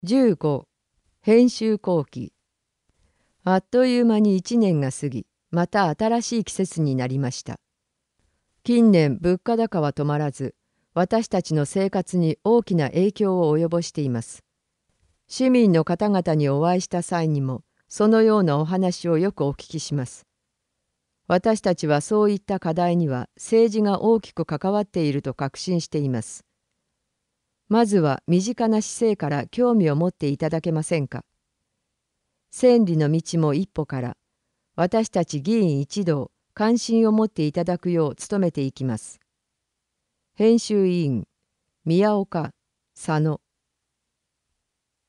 15. 編集後期。あっという間に1年が過ぎ、また新しい季節になりました。近年物価高は止まらず、私たちの生活に大きな影響を及ぼしています。市民の方々にお会いした際にも、そのようなお話をよくお聞きします。私たちはそういった課題には政治が大きく関わっていると確信しています。まずは身近な市政から興味を持っていただけませんか。千里の道も一歩から、私たち議員一同、関心を持っていただくよう努めていきます。編集委員、宮岡、佐野。